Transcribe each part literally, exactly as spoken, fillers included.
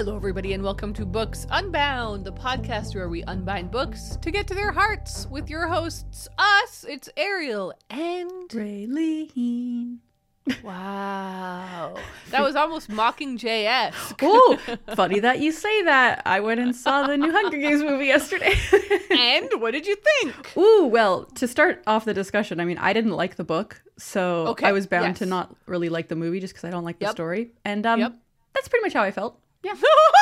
Hello, everybody, and welcome to Books Unbound, the podcast where we unbind books to get to their hearts with your hosts, us. It's Ariel and Raylene. Wow. That was almost Mockingjay-esque. Oh, funny that you say that. I went and saw the new Hunger Games movie yesterday. And what did you think? Ooh, well, to start off the discussion, I mean, I didn't like the book, so Okay, I was bound yes. to not really like the movie just because I don't like the Yep. story. And um, Yep. that's pretty much how I felt. Yeah.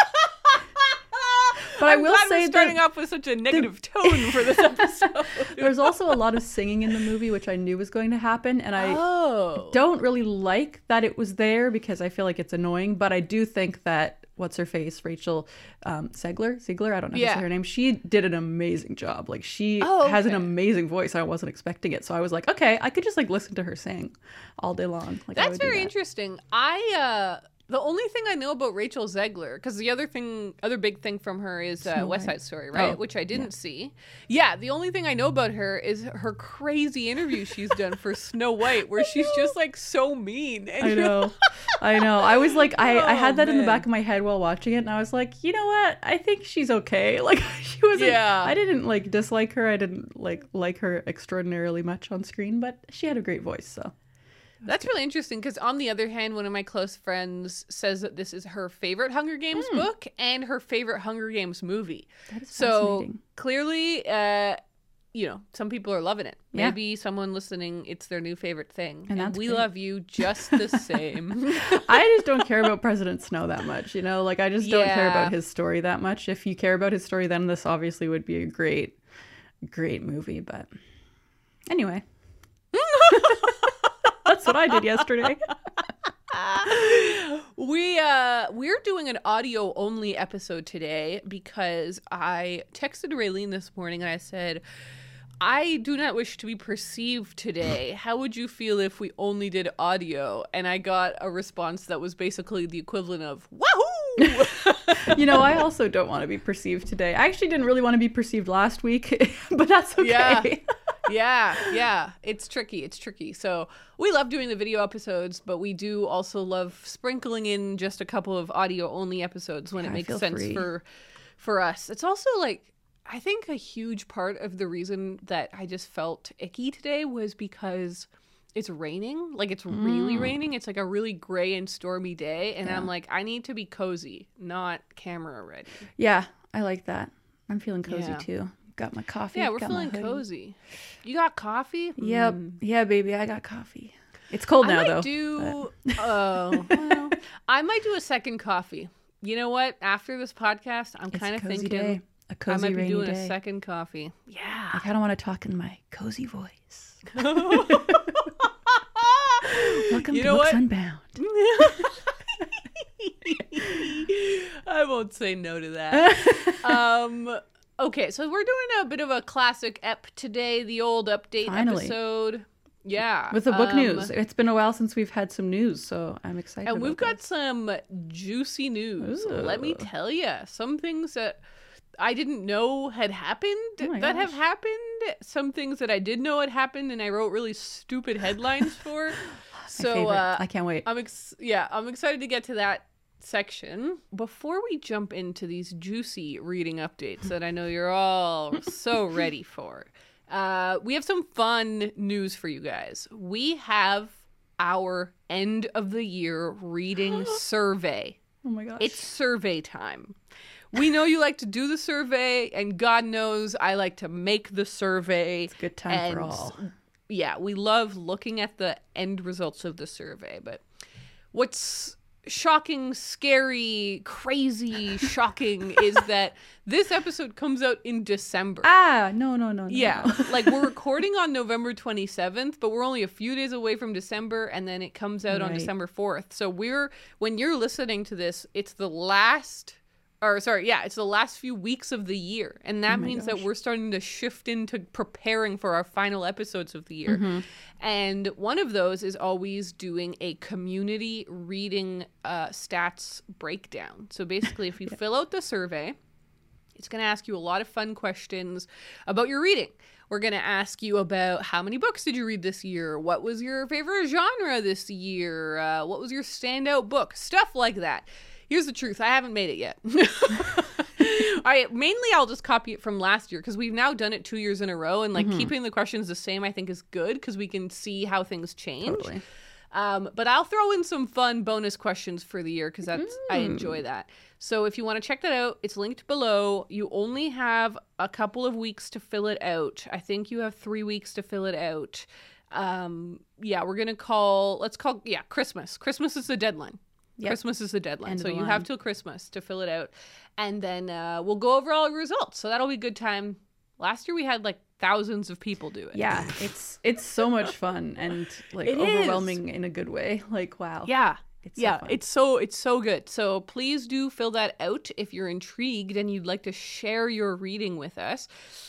But I I'm will glad say we're starting that off with such a negative tone for this episode. there's also a lot of singing in the movie, which I knew was going to happen. And I Oh. don't really like that it was there because I feel like it's annoying. But I do think that what's her face, Rachel um, Zegler, Ziegler, I don't know if Yeah. that's her name. She did an amazing job. Like she Oh, has an okay. amazing voice. I wasn't expecting it, so I was like, okay, I could just like listen to her sing all day long. Like, I That's would do very that. interesting. I uh the only thing I know about Rachel Zegler, because the other thing, other big thing from her is uh, Snow West White. Side Story, right? Oh, Which I didn't see. Yeah, the only thing I know about her is her crazy interview she's done for Snow White, where she's just like so mean. And I know. I know. I was like, I, I Oh, had that in the man. back of my head while watching it, and I was like, you know what? I think she's okay. Like, she wasn't, Yeah. I didn't like dislike her. I didn't like like her extraordinarily much on screen, but she had a great voice, so. That's really interesting because, on the other hand, one of my close friends says that this is her favorite Hunger Games book and her favorite Hunger Games movie. That is So fascinating. clearly, uh, you know, some people are loving it. Yeah. Maybe someone listening, it's their new favorite thing. And that's we great. love you just the same. I just don't care about President Snow that much, you know? Like, I just don't care Yeah. about his story that much. If you care about his story, then this obviously would be a great, great movie, but anyway. That's what I did yesterday. we uh we're doing an audio only episode today because I texted Raylene this morning and I said, I do not wish to be perceived today. How would you feel if we only did audio? And I got a response that was basically the equivalent of wahoo. You know, I also don't want to be perceived today. I actually didn't really want to be perceived last week, but that's okay. Yeah. yeah, yeah. It's tricky. It's tricky. So we love doing the video episodes, but we do also love sprinkling in just a couple of audio only episodes when Yeah, it I makes feel sense free. for for us. It's also like, I think a huge part of the reason that I just felt icky today was because it's raining. Like, it's really raining. It's like a really gray and stormy day. And Mm. Yeah. I'm like, I need to be cozy, not camera ready. Yeah, I like that. I'm feeling cozy Yeah. too. Got my coffee. Yeah, we're got my feeling hoodie. cozy. You got coffee? Yep. Mm. Yeah, baby, I got coffee. It's cold now, I might though. do. Oh, well, I might do a second coffee. You know what? After this podcast, I'm It's kind a of cozy thinking day. A I cozy might be rainy doing day. a second coffee. Yeah. I kind of want to talk in my cozy voice. Welcome You to know Books what? Unbound. I won't say no to that. um. Okay, so we're doing a bit of a classic ep today, the old update Finally. episode. Yeah. With the book um, news. It's been a while since we've had some news, so I'm excited. And about we've got this. some juicy news. Let me Ooh. tell you, some things that I didn't know had happened Oh my that have gosh. happened. Some things that I did know had happened, and I wrote really stupid headlines for. My So favorite. uh, I can't wait. I'm ex- yeah, I'm excited to get to that section. Before we jump into these juicy reading updates that I know you're all so ready for, uh, we have some fun news for you guys. We have our end of the year reading survey. Oh my gosh. It's survey time. We know you like to do the survey, and God knows I like to make the survey. It's a good time for and all. Yeah, we love looking at the end results of the survey. But what's shocking, scary, crazy, shocking is that this episode comes out in December. Ah, no, no, no, no. Yeah, no. like we're recording on November twenty-seventh, but we're only a few days away from December, and then it comes out on Right. December fourth. So we're, when you're listening to this, it's the last, or sorry, yeah, it's the last few weeks of the year. And that Oh my means that gosh. we're starting to shift into preparing for our final episodes of the year. Mm-hmm. And one of those is always doing a community reading uh, stats breakdown. So basically, if you fill out the survey, it's going to ask you a lot of fun questions about your reading. We're going to ask you about how many books did you read this year? What was your favorite genre this year? Uh, what was your standout book? Stuff like that. Here's the truth. I haven't made it yet. All right. Mainly, I'll just copy it from last year because we've now done it two years in a row. And like mm-hmm. keeping the questions the same, I think is good because we can see how things change. Totally. Um, but I'll throw in some fun bonus questions for the year because that's mm. I enjoy that. So if you want to check that out, it's linked below. You only have a couple of weeks to fill it out. I think you have three weeks to fill it out. Um, yeah, we're going to call, let's call, yeah, Christmas. Christmas is the deadline. Yep. Christmas is the deadline. End so you line. have till Christmas to fill it out. And then uh, we'll go over all the results. So that'll be a good time. Last year we had like thousands of people do it. Yeah, it's it's so much fun and like it overwhelming is. in a good way. Like, wow. Yeah. It's so yeah, fun. it's so it's so good. So please do fill that out if you're intrigued and you'd like to share your reading with us.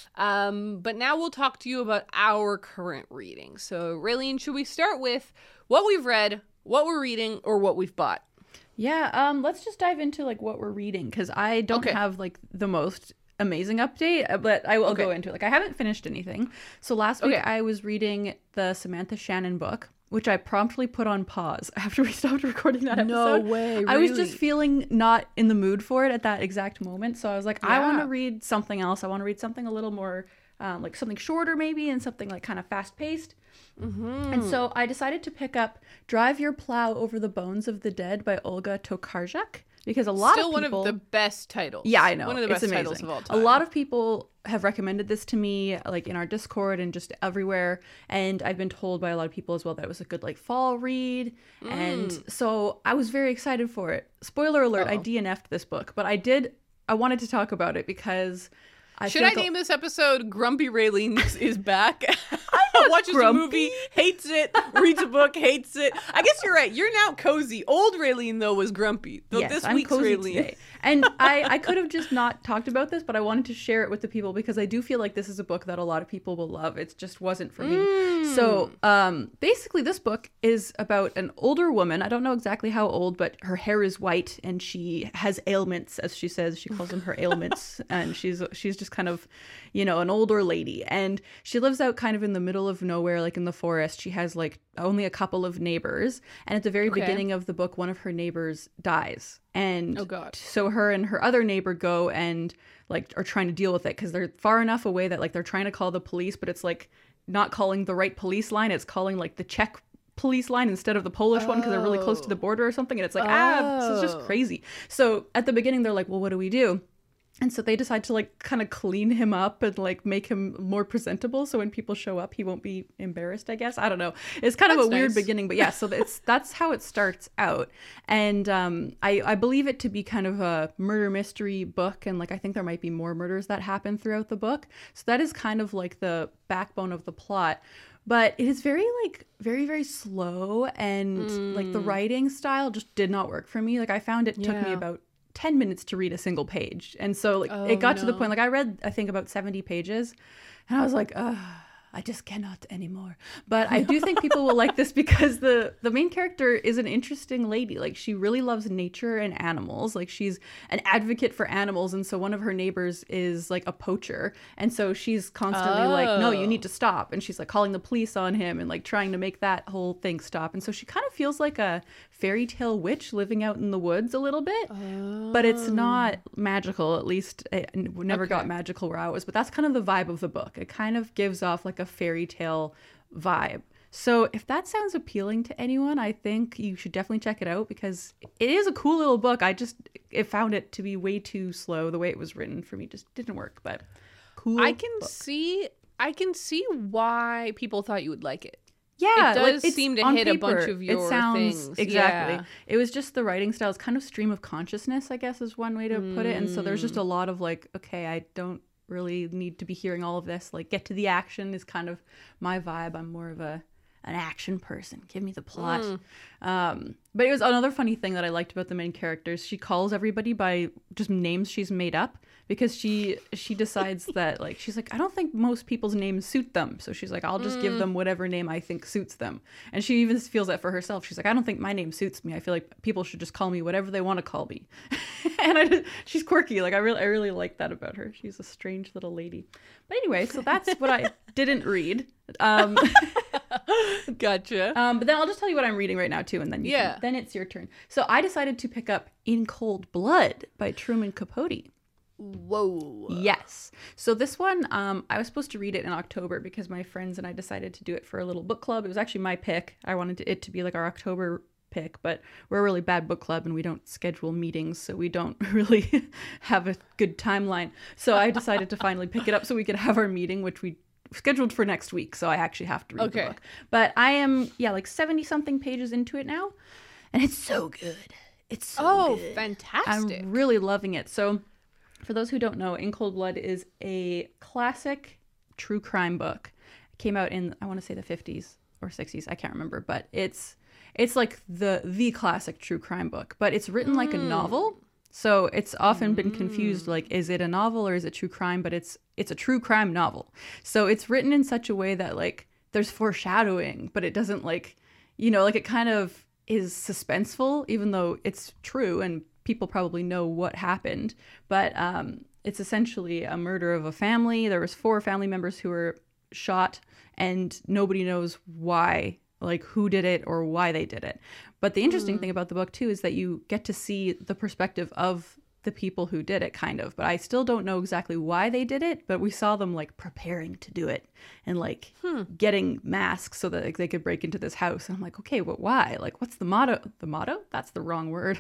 Um, but now we'll talk to you about our current reading. So, Raylene, should we start with what we've read, what we're reading, or what we've bought? Yeah, um, let's just dive into like what we're reading because I don't okay. have like the most amazing update, but I will okay. go into it. Like I haven't finished anything. So last week okay. I was reading the Samantha Shannon book, which I promptly put on pause after we stopped recording that episode. No way, really? I was just feeling not in the mood for it at that exact moment. So I was like, yeah. I want to read something else. I want to read something a little more, um, like something shorter maybe and something like kind of fast paced. Mm-hmm. And so I decided to pick up Drive Your Plow Over the Bones of the Dead by Olga Tokarczuk. Because a lot Still of people... Still one of the best titles. Yeah, I know. One of the it's best amazing. titles of all time. A lot of people have recommended this to me, like in our Discord and just everywhere. And I've been told by a lot of people as well that it was a good like fall read. Mm. And so I was very excited for it. Spoiler alert, Uh-oh. I D N F'd this book. But I did... I wanted to talk about it because... I Should I like name a- this episode Grumpy Raylene is Back? Watches grumpy. a movie, hates it, reads a book, hates it. I guess you're right. You're now cozy. Old Raylene, though, was grumpy. Though yes, this I'm week's cozy Raylene. today. And I, I could have just not talked about this, but I wanted to share it with the people because I do feel like this is a book that a lot of people will love. It just wasn't for me. Mm. So um, basically, this book is about an older woman. I don't know exactly how old, but her hair is white and she has ailments, as she says. She calls them her ailments. And she's she's just kind of, you know, an older lady. And she lives out kind of in the middle of nowhere, like in the forest. She has like only a couple of neighbors. And at the very Okay. beginning of the book, one of her neighbors dies. And Oh, God. so her and her other neighbor go and like are trying to deal with it because they're far enough away that like they're trying to call the police, but it's like not calling the right police line. It's calling like the Czech police line instead of the Polish one because they're really close to the border or something. And it's like, ah, this is just Oh. crazy. So at the beginning, they're like, well, what do we do? And so they decide to like kind of clean him up and like make him more presentable. So when people show up, he won't be embarrassed, I guess. I don't know. It's kind That's of a weird nice. beginning, but yeah, so it's that's how it starts out. And um, I, I believe it to be kind of a murder mystery book. And like I think there might be more murders that happen throughout the book. So that is kind of like the backbone of the plot. But it is very like very, very slow. And Mm. like the writing style just did not work for me. Like I found it took me Yeah. about ten minutes to read a single page. And so like Oh, it got to the no. point, like I read, I think about seventy pages and I was like, ugh, I just cannot anymore. But I do think people will like this because the, the main character is an interesting lady. Like she really loves nature and animals. Like she's an advocate for animals. And so one of her neighbors is like a poacher. And so she's constantly like, no, you Oh. need to stop. And she's like calling the police on him and like trying to make that whole thing stop. And so she kind of feels like a fairy tale witch living out in the woods a little bit. But it's not magical, at least it n- never got Okay. magical where I was. But that's kind of the vibe of the book. It kind of gives off like a fairy tale vibe. So if that sounds appealing to anyone, I think you should definitely check it out because it is a cool little book. I just it found it to be way too slow. The way it was written for me just didn't work, but cool. I can book. see I can see why people thought you would like it. Yeah, It like, does it's seem to on hit a bunch paper, of your it sounds, things. Exactly. Yeah. It was just the writing style. It's kind of stream of consciousness, I guess, is one way to put it. And so there's just a lot of like, okay, I don't really need to be hearing all of this. Like, get to the action is kind of my vibe. I'm more of a an action person. Give me the plot. Mm. Um, but it was another funny thing that I liked about the main characters. She calls everybody by just names she's made up because she she decides that like she's like I don't think most people's names suit them, so she's like I'll just Mm. give them whatever name I think suits them. And she even feels that for herself. She's like I don't think my name suits me. I feel like people should just call me whatever they want to call me. And I just, she's quirky. Like I really I really like that about her. She's a strange little lady. But anyway, so that's what I didn't read. Um, Gotcha. um, but then I'll just tell you what I'm reading right now too, and then you Yeah. can, then it's your turn. So I decided to pick up In Cold Blood by Truman Capote. Whoa. Yes. So this one, um, I was supposed to read it in October because my friends and I decided to do it for a little book club. It was actually my pick. I wanted to, it to be like our October pick, but we're a really bad book club and we don't schedule meetings, so we don't really have a good timeline. So I decided to finally pick it up so we could have our meeting, which we scheduled for next week. So I actually have to read Okay. the book. But I am, yeah, like seventy something pages into it now, and it's so good. It's so Oh, good. fantastic. I'm really loving it. So for those who don't know, In Cold Blood is a classic true crime book. It came out in, I want to say the fifties or sixties. I can't remember, but it's it's like the the classic true crime book, but it's written like a novel. So it's often been confused, like, is it a novel or is it true crime? But it's it's a true crime novel. So it's written in such a way that, like, there's foreshadowing, but it doesn't, like, you know, like, it kind of is suspenseful, even though it's true and people probably know what happened. But um, it's essentially a murder of a family. There was four family members who were shot, and nobody knows why, like who did it or why they did it. But the interesting mm. thing about the book too is that you get to see the perspective of the people who did it, kind of. But I still don't know exactly why they did it, but we saw them like preparing to do it and like hmm. getting masks so that like, they could break into this house. And I'm like, okay, but why? Like, what's the motto? The motto? That's the wrong word.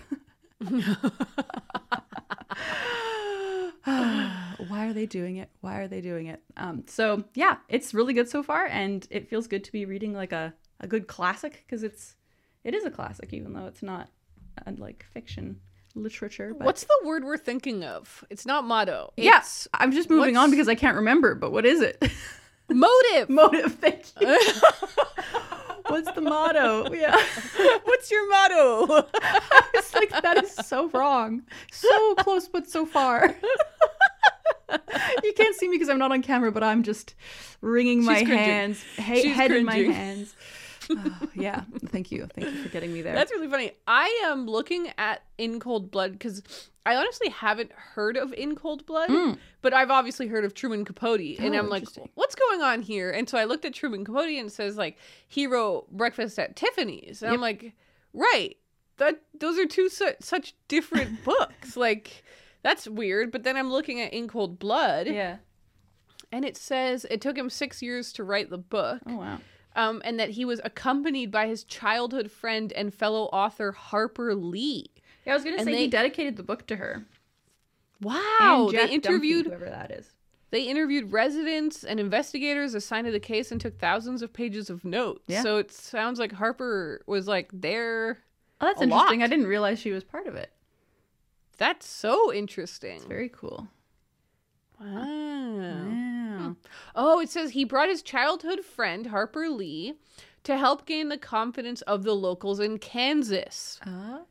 Why are they doing it? Why are they doing it? Um, so yeah, it's really good so far, and it feels good to be reading like a, a good classic, because it's it is a classic, even though it's not uh, like fiction literature. But... What's the word we're thinking of? It's not motto. Yes, yeah, I'm just moving what's... on because I can't remember. But what is it? Motive. Motive. Thank you. What's the motto? Yeah. What's your motto? I was like, that is so wrong. So close, but so far. You can't see me because I'm not on camera, but I'm just wringing She's my cringing. hands, he- She's head cringing. in my hands. Oh, yeah. Thank you. Thank you for getting me there. That's really funny. I am looking at In Cold Blood because I honestly haven't heard of In Cold Blood, mm. but I've obviously heard of Truman Capote. And oh, I'm like, what's going on here? And so I looked at Truman Capote and it says, like, he wrote Breakfast at Tiffany's. And yep. I'm like, right. That those are two su- such different books. Like, that's weird. But then I'm looking at In Cold Blood. Yeah. And it says it took him six years to write the book. Oh, wow. Um, and that he was accompanied by his childhood friend and fellow author Harper Lee. Yeah, I was going to say they, he dedicated the book to her. Wow. And Jack they interviewed Dumpy, whoever that is. They interviewed residents and investigators assigned to the case and took thousands of pages of notes. Yeah. So it sounds like Harper was like there. Oh, that's a interesting. lot. I didn't realize she was part of it. That's so interesting. It's very cool. Wow. Wow. Oh, it says he brought his childhood friend, Harper Lee, to help gain the confidence of the locals in Kansas. Ah.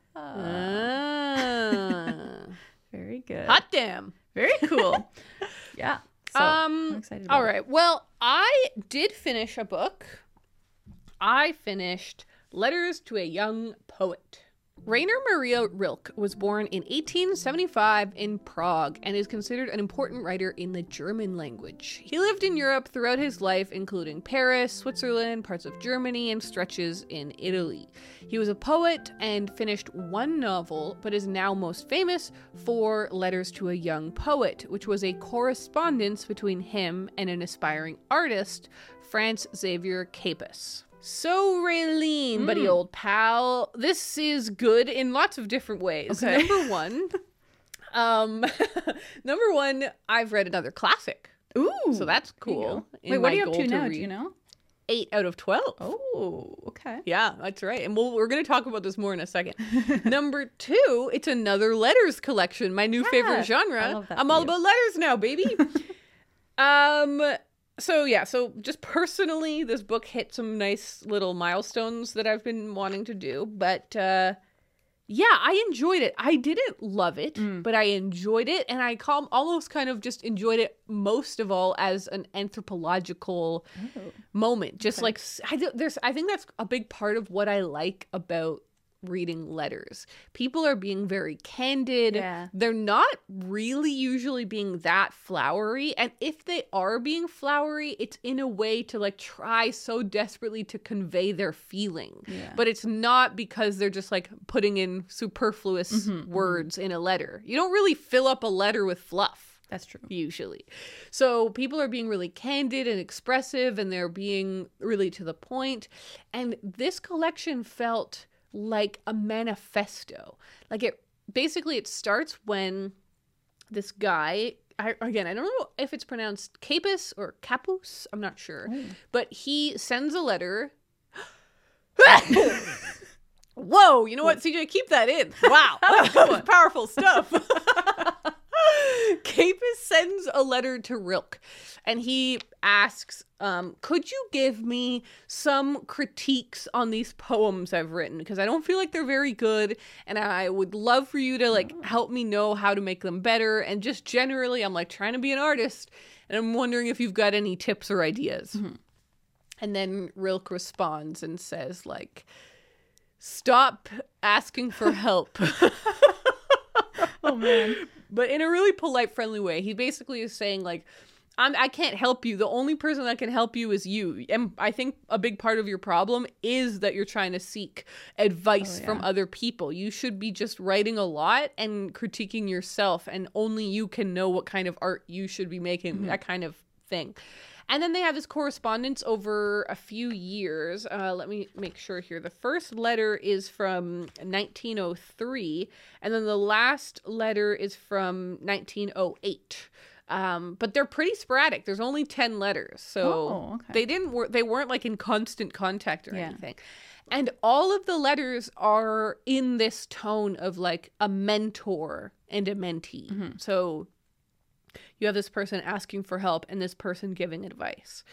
ah. Very good. Hot damn. Very cool. Yeah. So, um, I'm excited about all right. it. Well, I did finish a book. I finished Letters to a Young Poet. Rainer Maria Rilke was born in eighteen seventy-five in Prague and is considered an important writer in the German language. He lived in Europe throughout his life, including Paris, Switzerland, parts of Germany, and stretches in Italy. He was a poet and finished one novel, but is now most famous for Letters to a Young Poet, which was a correspondence between him and an aspiring artist, Franz Xavier Capus. So, Raylene, mm. buddy old pal, this is good in lots of different ways. Okay. Number one, um, number one, I've read another classic. Ooh. So that's cool. Wait, what are you up to now? Do you know? Eight out of twelve. Oh, okay. Yeah, that's right. And we'll, we're going to talk about this more in a second. Number two, it's another letters collection, my new yeah, favorite genre. I love that I'm for all you. about letters now, baby. um... So yeah, so just personally, this book hit some nice little milestones that I've been wanting to do. But uh, yeah, I enjoyed it. I didn't love it, mm. but I enjoyed it. And I call, almost kind of just enjoyed it most of all as an anthropological oh. moment. Just okay. like, I, there's, I think that's a big part of what I like about reading letters. People are being very candid. Yeah. They're not really usually being that flowery. And if they are being flowery, it's in a way to like try so desperately to convey their feeling. Yeah. But it's not because they're just like putting in superfluous Mm-hmm, words mm-hmm. in a letter. You don't really fill up a letter with fluff. That's true. Usually. So people are being really candid and expressive, and they're being really to the point. And this collection felt like a manifesto. Like it basically it starts when this guy, I, again, I don't know if it's pronounced Capus or Capus, I'm not sure. Oh. But he sends a letter. Whoa, you know what, C J, keep that in. Wow. That was powerful stuff. Capus sends a letter to Rilke, and he asks, um, could you give me some critiques on these poems I've written? Because I don't feel like they're very good, and I would love for you to like help me know how to make them better. And just generally, I'm like trying to be an artist, and I'm wondering if you've got any tips or ideas. Mm-hmm. And then Rilke responds and says like, stop asking for help. Oh, man. But in a really polite, friendly way. He basically is saying, like, I'm, I can't help you. The only person that can help you is you. And I think a big part of your problem is that you're trying to seek advice oh, yeah. from other people. You should be just writing a lot and critiquing yourself. And only you can know what kind of art you should be making, mm-hmm. that kind of thing. And then they have this correspondence over a few years. Uh, let me make sure here. The first letter is from nineteen oh three, and then the last letter is from nineteen oh eight. Um, but they're pretty sporadic. There's only ten letters, so oh, okay. they didn't wor- they weren't like in constant contact or yeah. anything. And all of the letters are in this tone of like a mentor and a mentee. Mm-hmm. So you have this person asking for help and this person giving advice.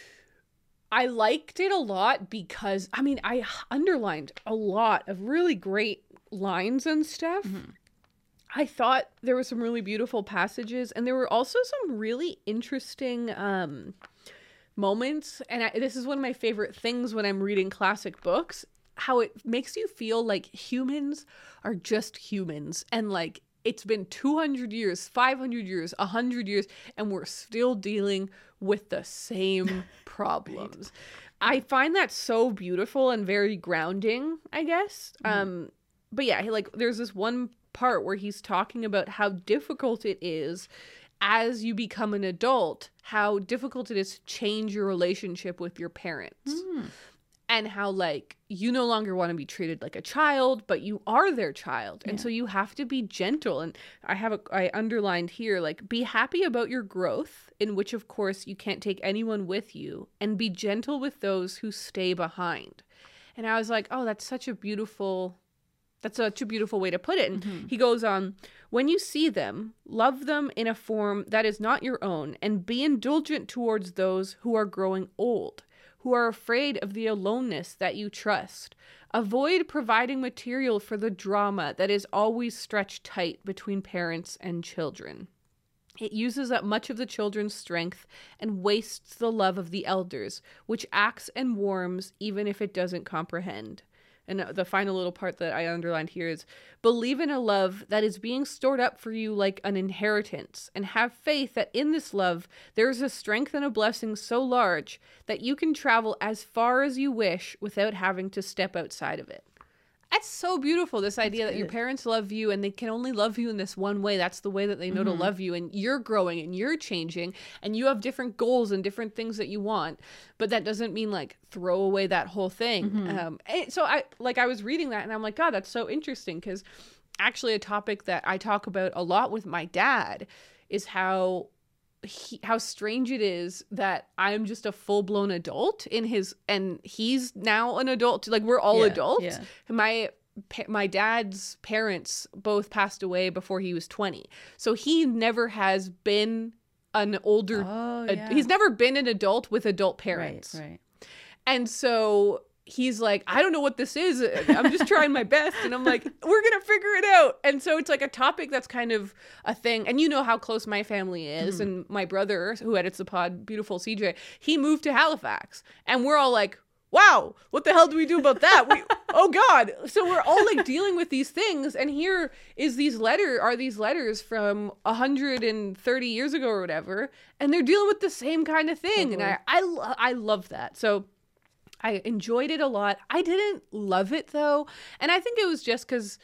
I liked it a lot because, I mean, I underlined a lot of really great lines and stuff. Mm-hmm. I thought there were some really beautiful passages, and there were also some really interesting um, moments. And I, this is one of my favorite things when I'm reading classic books, how it makes you feel like humans are just humans, and like it's been two hundred years, five hundred years, one hundred years, and we're still dealing with the same problems. Right. I find that so beautiful and very grounding, I guess. Mm-hmm. Um, but yeah, like there's this one part where he's talking about how difficult it is as you become an adult, how difficult it is to change your relationship with your parents. Mm. And how, like, you no longer want to be treated like a child, but you are their child. And yeah. so you have to be gentle. And I have a, I underlined here, like, be happy about your growth, in which, of course, you can't take anyone with you. And be gentle with those who stay behind. And I was like, oh, that's such a beautiful, that's such a beautiful way to put it. And mm-hmm. he goes on, when you see them, love them in a form that is not your own, and be indulgent towards those who are growing old, who are afraid of the aloneness that you trust. Avoid providing material for the drama that is always stretched tight between parents and children. It uses up much of the children's strength and wastes the love of the elders, which acts and warms even if it doesn't comprehend. And the final little part that I underlined here is, believe in a love that is being stored up for you like an inheritance, and have faith that in this love there is a strength and a blessing so large that you can travel as far as you wish without having to step outside of it. That's so beautiful, this idea that your parents love you and they can only love you in this one way. That's the way that they know mm-hmm. to love you, and you're growing and you're changing and you have different goals and different things that you want, but that doesn't mean like throw away that whole thing. Mm-hmm. Um, and so I like I was reading that and I'm like, God, that's so interesting, because actually a topic that I talk about a lot with my dad is how He, how strange it is that I'm just a full-blown adult in his, and he's now an adult. Like, we're all yeah, adults. Yeah. My my dad's parents both passed away before he was twenty. So he never has been an older, oh, ad, yeah. he's never been an adult with adult parents. Right, right. And so he's like, I don't know what this is. I'm just trying my best. And I'm like, we're going to figure it out. And so it's like a topic that's kind of a thing. And you know how close my family is. Mm-hmm. And my brother, who edits the pod, beautiful C J, he moved to Halifax. And we're all like, wow, what the hell do we do about that? We, oh God. So we're all like dealing with these things. And here is these letter are these letters from one hundred thirty years ago or whatever. And they're dealing with the same kind of thing. Totally. And I, I, lo- I love that. So I enjoyed it a lot. I didn't love it though. And I think it was just because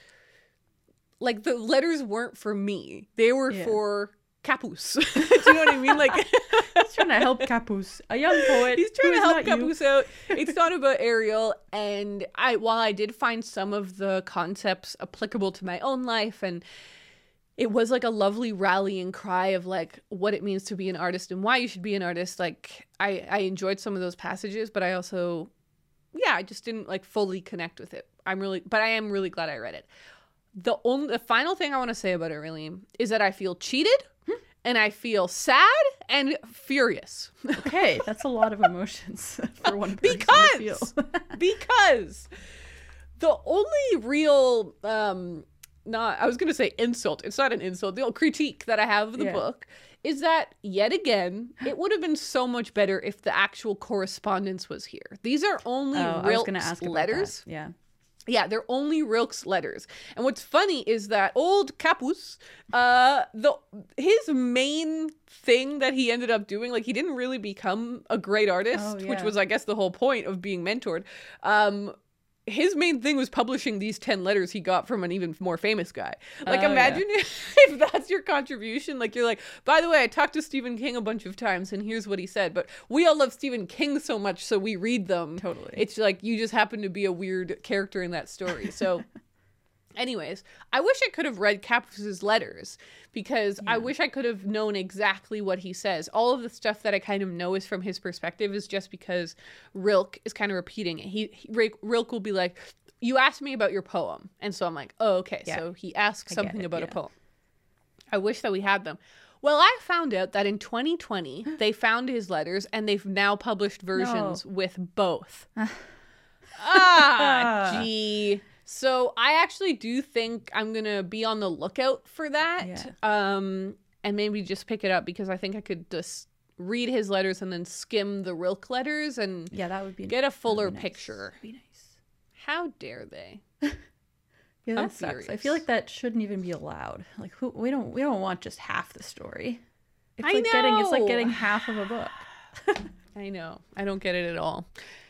like the letters weren't for me. They were yeah. for Capus. Do you know what I mean? Like he's trying to help Capus, a young poet. He's trying to help Capus out. It's not about Ariel. And I, while I did find some of the concepts applicable to my own life, and it was like a lovely rallying cry of like what it means to be an artist and why you should be an artist. Like I, I enjoyed some of those passages, but I also, yeah, I just didn't like fully connect with it. I'm really, but I am really glad I read it. The only, the final thing I want to say about it really is that I feel cheated. And I feel sad and furious. Okay, that's a lot of emotions for one person because, to feel. because the only real, um, not I was going to say insult. It's not an insult. The critique that I have of the yeah. book is that, yet again, it would have been so much better if the actual correspondence was here. These are only oh, real letters. Yeah. Yeah, they're only Rilke's letters. And what's funny is that old Capus, uh, the his main thing that he ended up doing, like he didn't really become a great artist, oh, yeah. which was, I guess, the whole point of being mentored. Um, his main thing was publishing these ten letters he got from an even more famous guy. Like, oh, imagine yeah. if, if that's your contribution. Like, you're like, by the way, I talked to Stephen King a bunch of times, and here's what he said. But we all love Stephen King so much, so we read them. Totally. It's like you just happen to be a weird character in that story. So, anyways, I wish I could have read Capus's letters, because yeah. I wish I could have known exactly what he says. All of the stuff that I kind of know is from his perspective is just because Rilke is kind of repeating it. He, he Rilke will be like, you asked me about your poem. And so I'm like, oh, okay. Yeah. So he asked something about yeah. a poem. I wish that we had them. Well, I found out that in twenty twenty, they found his letters and they've now published versions no. with both. ah, gee. So I actually do think I'm going to be on the lookout for that. Yeah. Um, and maybe just pick it up, because I think I could just read his letters and then skim the Rilke letters and yeah, that would be get a fuller nice. picture. That'd be nice. How dare they? Yeah, that I'm sucks. furious. I feel like that shouldn't even be allowed. Like, who, we don't we don't want just half the story. It's I like know. getting it's like getting half of a book. I know. I don't get it at all.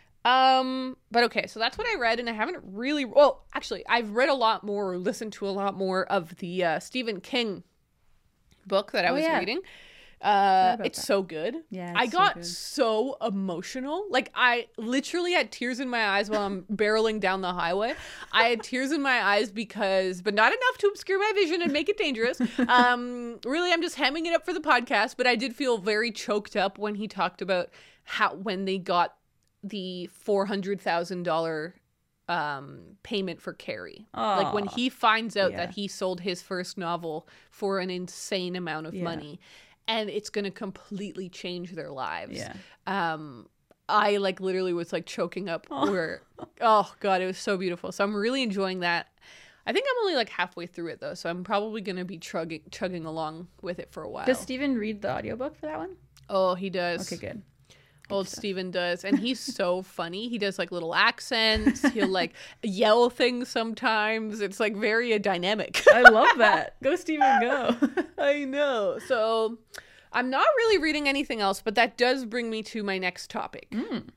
Um, but okay, so that's what I read, and I haven't really, well, actually, I've read a lot more, or listened to a lot more of the uh, Stephen King book that I oh, was yeah. reading. Uh, it's that. so good. Yeah, I got so, so emotional. Like, I literally had tears in my eyes while I'm barreling down the highway. I had tears in my eyes because, but not enough to obscure my vision and make it dangerous. Um, really, I'm just hemming it up for the podcast, but I did feel very choked up when he talked about how, when they got the four hundred thousand dollars um, payment for Carrie. Aww. Like when he finds out yeah. that he sold his first novel for an insane amount of yeah. money, and it's going to completely change their lives. Yeah. Um, I like literally was like choking up where, oh God, it was so beautiful. So I'm really enjoying that. I think I'm only like halfway through it though. So I'm probably going to be chugging, chugging along with it for a while. Does Steven read the audiobook for that one? Oh, he does. Okay, good. Old Steven does, and he's so funny. He does like little accents. He'll like yell things sometimes. It's like very uh, dynamic. I love that. Go Steven, go. I know. So I'm not really reading anything else, but that does bring me to my next topic.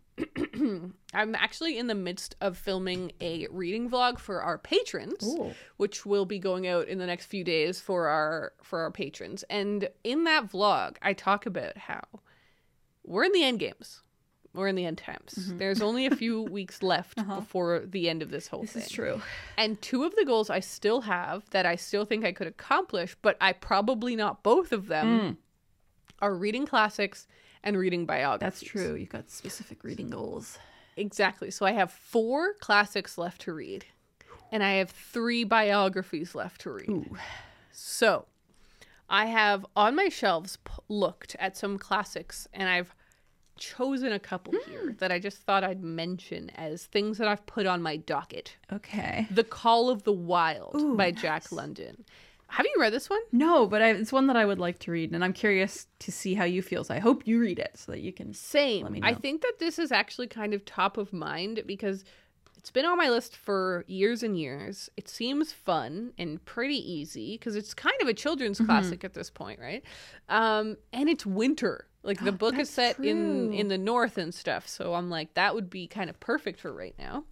Mm. I'm actually in the midst of filming a reading vlog for our patrons, Ooh. which will be going out in the next few days for our for our patrons. And in that vlog, I talk about how we're in the end games. We're in the end times. Mm-hmm. There's only a few weeks left uh-huh. before the end of this whole this thing. This is true. And two of the goals I still have that I still think I could accomplish, but I probably not both of them, mm. are reading classics and reading biographies. That's true. You've got specific reading goals. Exactly. So I have four classics left to read, and I have three biographies left to read. Ooh. So I have on my shelves p- looked at some classics, and I've chosen a couple mm. here that I just thought I'd mention as things that I've put on my docket. Okay. The Call of the Wild Ooh, by nice. Jack London. Have you read this one? No, but I, it's one that I would like to read, and I'm curious to see how you feel. So I hope you read it so that you can Same. let me know. I think that this is actually kind of top of mind because it's been on my list for years and years. It seems fun and pretty easy because it's kind of a children's Mm-hmm. classic at this point, right? Um, and it's winter. Like the book is That's set in true. in the north and stuff, so I'm like that would be kind of perfect for right now.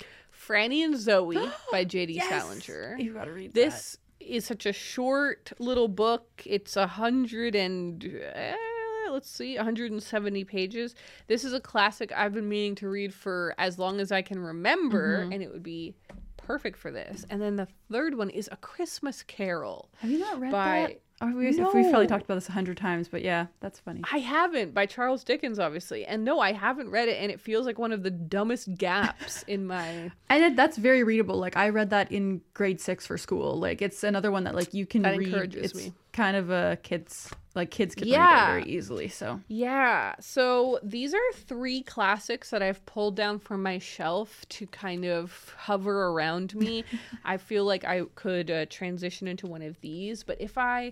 Franny and Zoe by J D Yes! Salinger. You gotta read This is such a short little book. It's a hundred and uh, let's see, one hundred seventy pages. This is a classic I've been meaning to read for as long as I can remember, Mm-hmm. and it would be perfect for this. And then the third one is A Christmas Carol. Have you not read by- that? Oh, we, We've No. probably talked about this a hundred times, but yeah, that's funny. I haven't, by Charles Dickens, obviously. And no, I haven't read it, and it feels like one of the dumbest gaps in my... And it, that's very readable. Like I read that in grade six for school. Like it's another one that like you can That read. encourages It's me. kind of a kids like kids can read Yeah. it very easily. So Yeah, so these are three classics that I've pulled down from my shelf to kind of hover around me. I feel like I could uh, transition into one of these, but if I...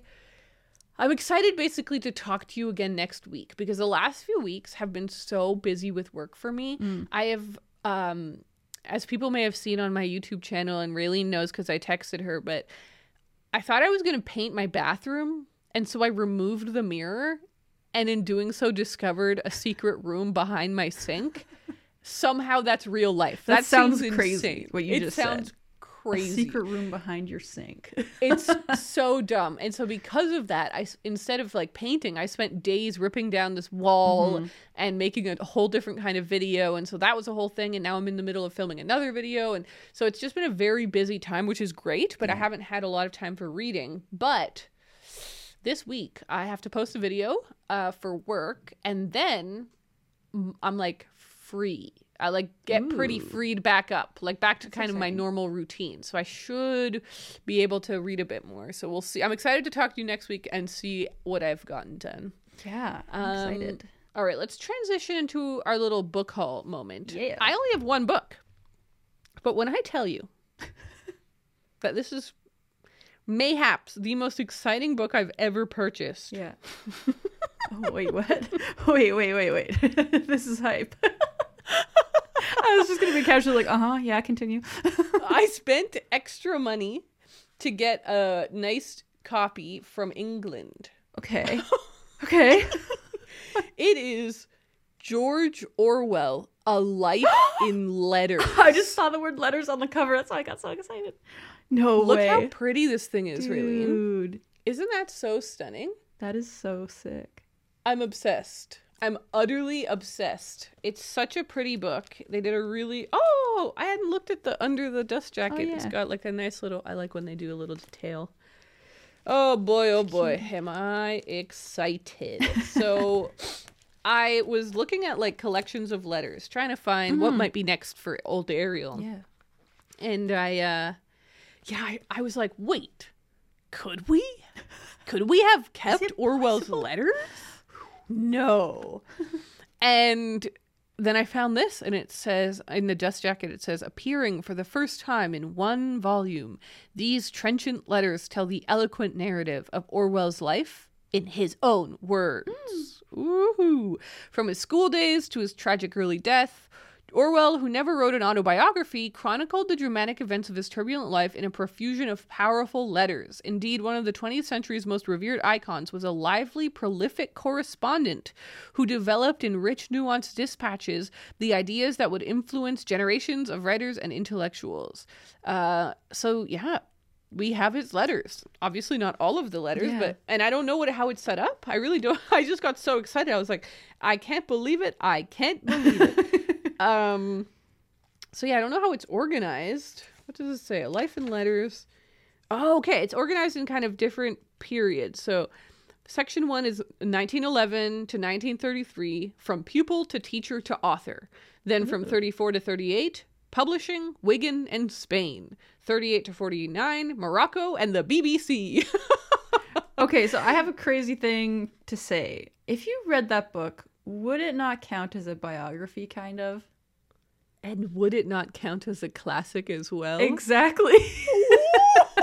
I'm excited basically to talk to you again next week because the last few weeks have been so busy with work for me. I have, um, as people may have seen on my YouTube channel, and Raylene knows because I texted her, but I thought I was going to paint my bathroom. And so I removed the mirror and in doing so discovered a secret room behind my sink. Somehow that's real life. That That, sounds seems crazy, insane. what you it just sounds said. a crazy. secret room behind your sink. It's so dumb. And so because of that, I s- instead of like painting, I spent days ripping down this wall Mm-hmm. and making a whole different kind of video. And so that was a whole thing. And now I'm in the middle of filming another video. And so it's just been a very busy time, which is great, but I haven't had a lot of time for reading. But this week I have to post a video uh, for work, and then mm, I'm like free. I like get pretty Ooh. freed back up, like back to That's kind of my exciting. normal routine. So I should be able to read a bit more. So we'll see. I'm excited to talk to you next week and see what I've gotten done. Yeah, I'm Um, excited. All right, let's transition into our little book haul moment. Yeah. I only have one book, but when I tell you that this is mayhaps the most exciting book I've ever purchased, Yeah. Oh wait, what? Wait, wait, wait, wait. This is hype. I was just gonna be casually like, uh huh, yeah, continue. I spent extra money to get a nice copy from England. Okay. Okay. It is George Orwell, A Life in Letters. I just saw the word letters on the cover. That's why I got so excited. No Look way. how pretty this thing is, Raylene. Dude, Isn't that so stunning? that is so sick. I'm obsessed. I'm utterly obsessed. It's such a pretty book. They did a really... Oh, I hadn't looked at the under the dust jacket. It's yeah. got like a nice little... I like when they do a little detail. Oh boy, oh boy, am I excited. So I was looking at like collections of letters, trying to find what might be next for old Ariel. Yeah. And I, uh, yeah, I, I was like, wait, could we? Could we have kept it Orwell's possible? letters? No. And then I found this, and it says, in the dust jacket, it says, appearing for the first time in one volume, these trenchant letters tell the eloquent narrative of Orwell's life in his own words. Woohoo! From his school days to his tragic early death, Orwell, who never wrote an autobiography, chronicled the dramatic events of his turbulent life in a profusion of powerful letters. Indeed, one of the twentieth century's most revered icons was a lively, prolific correspondent who developed in rich, nuanced dispatches the ideas that would influence generations of writers and intellectuals. Uh, so, yeah. We have his letters. Obviously not all of the letters, Yeah. but and I don't know what how it's set up. I really don't. I just got so excited. I was like, I can't believe it. I can't believe it. um so yeah, I don't know how it's organized. What does it say? A Life in Letters. Oh, okay. It's organized in kind of different periods. So section one is nineteen eleven to nineteen thirty-three, from pupil to teacher to author. Then from thirty-four to thirty-eight, publishing, Wigan, and Spain. thirty-eight to forty-nine, Morocco, and the B B C. Okay, so I have a crazy thing to say. If you read that book, would it not count as a biography, kind of? And would it not count as a classic as well? Exactly.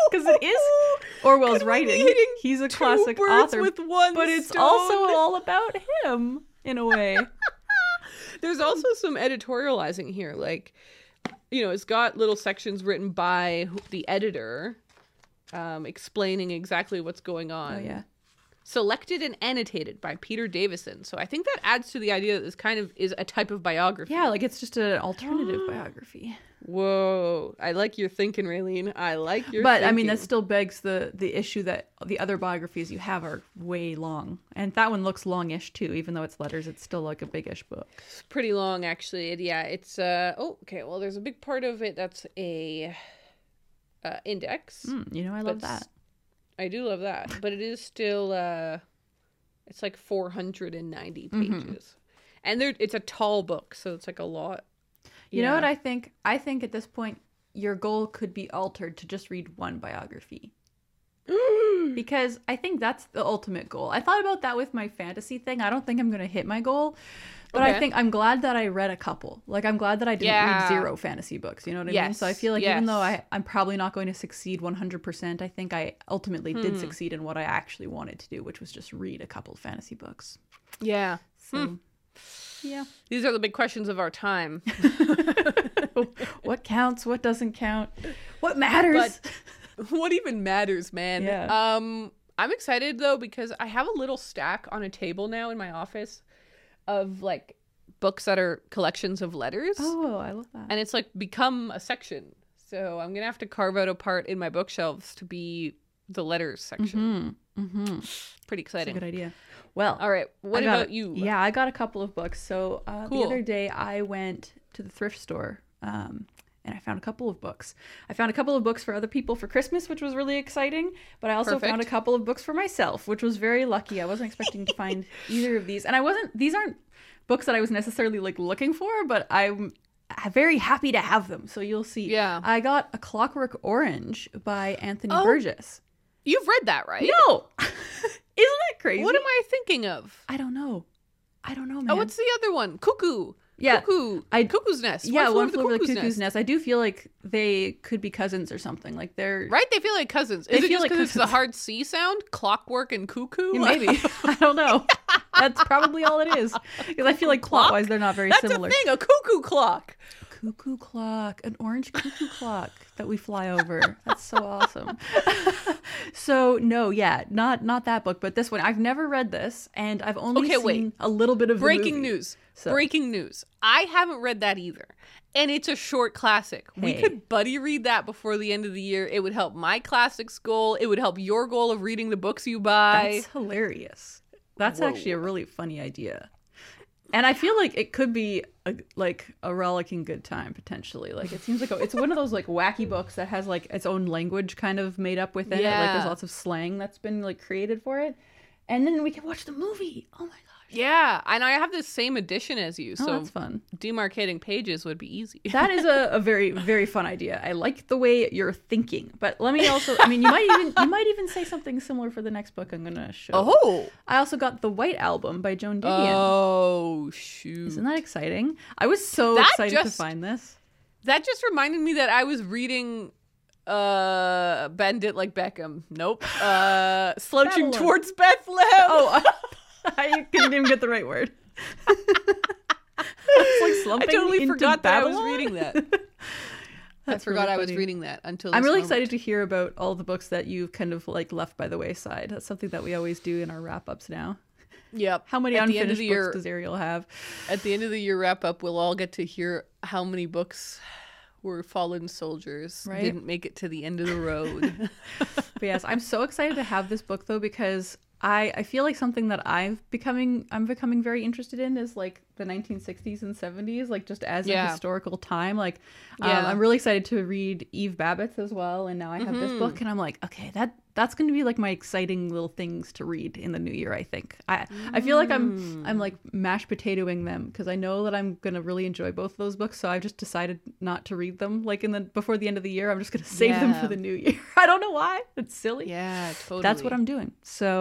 because it is Orwell's Could we be writing. hitting He's a two classic birds author, with one but it's stone? also all about him in a way. There's also some editorializing here. Like, you know, it's got little sections written by who- the editor um, explaining exactly what's going on. Oh yeah. Selected and annotated by Peter Davison. So I think that adds to the idea that this kind of is a type of biography. Yeah, like it's just an alternative biography. Whoa. I like your thinking, Raylene. I like your But thinking. I mean, that still begs the the issue that the other biographies you have are way long, and that one looks longish too. Even though it's letters, it's still like a big-ish book. It's pretty long, actually. It- yeah, it's... uh Oh, okay. Well, there's a big part of it that's a uh, index. Mm, you know, I love But that. I do love that. But it is still... uh It's like four hundred ninety pages. Mm-hmm. And there, it's a tall book, so it's like a lot. You know Yeah. what I think? I think at this point, your goal could be altered to just read one biography. Because I think that's the ultimate goal. I thought about that with my fantasy thing. I don't think I'm going to hit my goal. But I Okay. think I'm glad that I read a couple. Like, I'm glad that I didn't Yeah. read zero fantasy books. You know what I mean? So I Yes, feel like even though yes. I, I'm probably not going to succeed one hundred percent, I think I ultimately did Hmm. succeed in what I actually wanted to do, which was just read a couple of fantasy books. Yeah. So, yeah. These are the big questions of our time. What counts? What doesn't count? What matters? What even matters, man? Yeah. Um, I'm excited though because I have a little stack on a table now in my office of like books that are collections of letters, Oh, I love that. and it's like become a section. So I'm gonna have to carve out a part in my bookshelves to be the letters section. Mm-hmm. Mm-hmm. Pretty That's a exciting. good idea. Well, All right, what I got about a- you? Yeah, I got a couple of books. So uh, the Cool. other day I went to the thrift store um, and I found a couple of books. I found a couple of books for other people for Christmas, which was really exciting. But I also found a Perfect. couple of books for myself, which was very lucky. I wasn't expecting to find either of these. And I wasn't, these aren't books that I was necessarily like looking for, but I'm very happy to have them. So you'll see. Yeah. I got A Clockwork Orange by Anthony Oh, Burgess. You've read that, right? No! Isn't that crazy? What am I thinking of? I don't know. I don't know, man. Oh, what's the other one? Cuckoo. Yeah, Cuckoo. I- Cuckoo's Nest. yeah, Flew One Over Flew Over the Cuckoo's Nest. I do feel like they could be cousins or something. Like they're Right? They feel like cousins. They Is it feel just like because it's the cousins. hard C sound? Clockwork and cuckoo? Yeah, maybe. I don't know. That's probably all it is. Because I feel like Clock? plot-wise they're not very That's similar. a thing, a cuckoo clock. Cuckoo clock, an orange cuckoo clock that we fly over. That's so awesome. So no, yeah, not not that book, but this one. I've never read this, and I've only Okay, seen wait. a little bit of the Breaking movie. news. So- Breaking news. I haven't read that either. And it's a short classic. We Hey. could buddy read that before the end of the year. It would help my classics goal. It would help your goal of reading the books you buy. That's hilarious. That's Whoa. actually a really funny idea. And I feel like it could be a, like a rollicking good time potentially. Like it seems like a, it's one of those like wacky books that has like its own language kind of made up within it. Like Yeah. there's lots of slang that's been like created for it. And then we can watch the movie. Oh my gosh. Yeah, and I have the same edition as you, Oh, so that's fun. demarcating pages would be easy. That is a, a very, very fun idea. I like the way you're thinking. But let me also I mean you might even you might even say something similar for the next book I'm gonna show. Oh. I also got The White Album by Joan Didion. Oh, shoot. Isn't that exciting? I was so That excited to just- find this. That just reminded me that I was reading uh Bend It Like Beckham. Nope. Uh Slouching Babylon. Towards Bethlehem. Oh, I couldn't even get the right word. It's like I slumping totally into forgot that I was Babylon? reading that. I That's forgot really I was funny. reading that until I'm this really moment. excited to hear about all the books that you've kind of like left by the wayside. That's something that we always do in our wrap-ups now. Yep. How many At the end of unfinished the books year, does Ariel have? At the end of the year wrap up, we'll all get to hear how many books were fallen soldiers Right. didn't make it to the end of the road. But yes, I'm so excited to have this book though because I, I feel like something that I've becoming I'm becoming very interested in is like the nineteen sixties and seventies, like just as a Yeah. historical time. Like um, Yeah. I'm really excited to read Eve Babbitt's as well, and now I have this Mhm. book, and I'm like, okay, that that's going to be like my exciting little things to read in the new year. I think I I feel like I'm I'm like mashed potatoing them because I know that I'm going to really enjoy both of those books. So I've just decided not to read them like in the before the end of the year. I'm just going to save them Yeah. for the new year. I don't know why. It's silly. yeah, totally. That's what I'm doing. So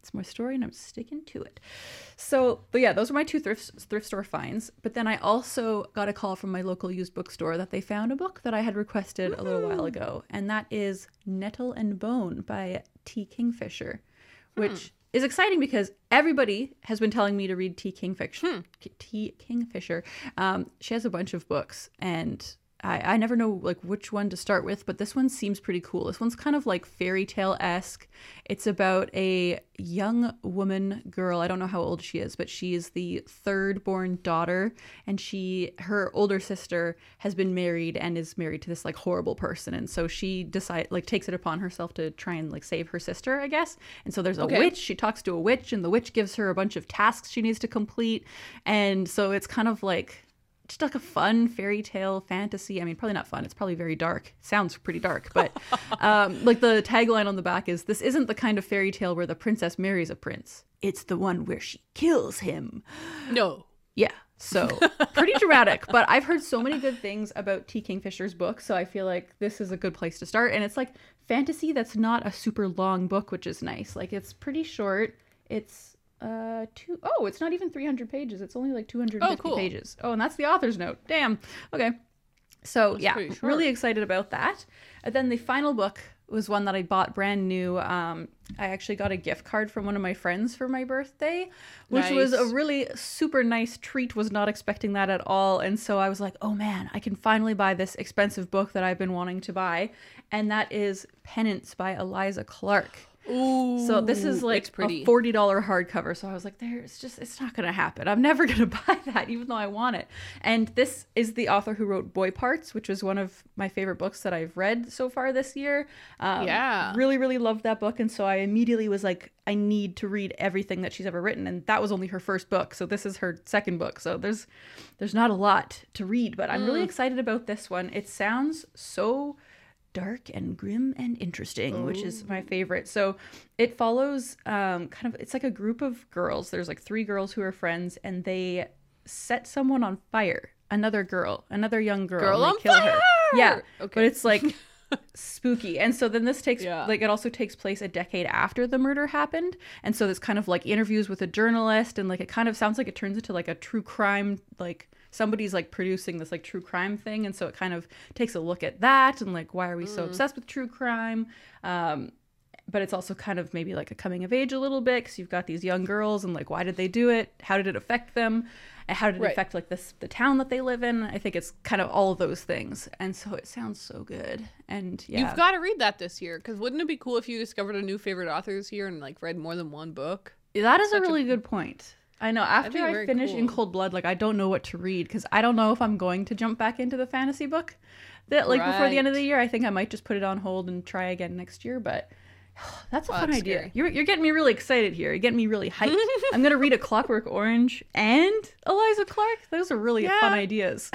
It's my story and I'm sticking to it. So, but yeah, those are my two thrift, thrift store finds. But then I also got a call from my local used bookstore that they found a book that I had requested a little while ago. And that is Nettle and Bone by T. Kingfisher, which hmm. is exciting because everybody has been telling me to read T. Kingfisher. Hmm. T. Kingfisher. Um, she has a bunch of books and I, I never know like which one to start with, but this one seems pretty cool. This one's kind of like fairy tale-esque. It's about a young woman girl. I don't know how old she is, but she is the third born daughter, and she her older sister has been married and is married to this like horrible person, and so she decide like takes it upon herself to try and like save her sister, I guess. And so there's a okay. witch. She talks to a witch, and the witch gives her a bunch of tasks she needs to complete, and so it's kind of like just like a fun fairy tale fantasy. I mean, probably not fun. It's probably very dark. It sounds pretty dark, but um, like the tagline on the back is, "This isn't the kind of fairy tale where the princess marries a prince. It's the one where she kills him." No. Yeah. So pretty dramatic, but I've heard so many good things about T. Kingfisher's book. So I feel like this is a good place to start. And it's like fantasy that's not a super long book, which is nice. Like it's pretty short. It's Uh, two, oh, it's not even three hundred pages. It's only like two hundred fifty oh, cool. pages. Oh, and that's the author's note. Damn. Okay. So, that's yeah, really excited about that. And then the final book was one that I bought brand new. Um, I actually got a gift card from one of my friends for my birthday, which nice. was a really super nice treat. Was not expecting that at all. And so I was like, oh man, I can finally buy this expensive book that I've been wanting to buy. And that is Penance by Eliza Clark. Ooh, so this is like a forty dollars hardcover. So I was like, there, it's just, it's not going to happen. I'm never going to buy that, even though I want it. And this is the author who wrote Boy Parts, which is one of my favorite books that I've read so far this year. Um, yeah. Really, really loved that book. And so I immediately was like, I need to read everything that she's ever written. And that was only her first book. So this is her second book. So there's, there's not a lot to read, but I'm mm. really excited about this one. It sounds so dark and grim and interesting, oh. which is my favorite. So it follows um kind of, it's like a group of girls. There's like three girls who are friends, and they set someone on fire. Another girl, another young girl, girl and they on kill fire! her. Yeah, okay. But it's like spooky. And so then this takes yeah. like it also takes place a decade after the murder happened, and so it's kind of like interviews with a journalist, and like it kind of sounds like it turns into like a true crime, like somebody's like producing this like true crime thing. And so it kind of takes a look at that and like, why are we so mm. obsessed with true crime? Um, but it's also kind of maybe like a coming of age a little bit, because you've got these young girls and like, why did they do it? How did it affect them? And how did it right. affect like this, the town that they live in? I think it's kind of all of those things. And so it sounds so good. And yeah. You've got to read that this year, because wouldn't it be cool if you discovered a new favorite author this year and like read more than one book? That is Such a really a... good point. I know. After I finish cool. In Cold Blood, like I don't know what to read, because I don't know if I'm going to jump back into the fantasy book that like right. before the end of the year. I think I might just put it on hold and try again next year. But oh, that's a oh, fun that's idea. Scary. You're you're getting me really excited here. You're getting me really hyped. I'm gonna read A Clockwork Orange and Eliza Clark. Those are really yeah. fun ideas.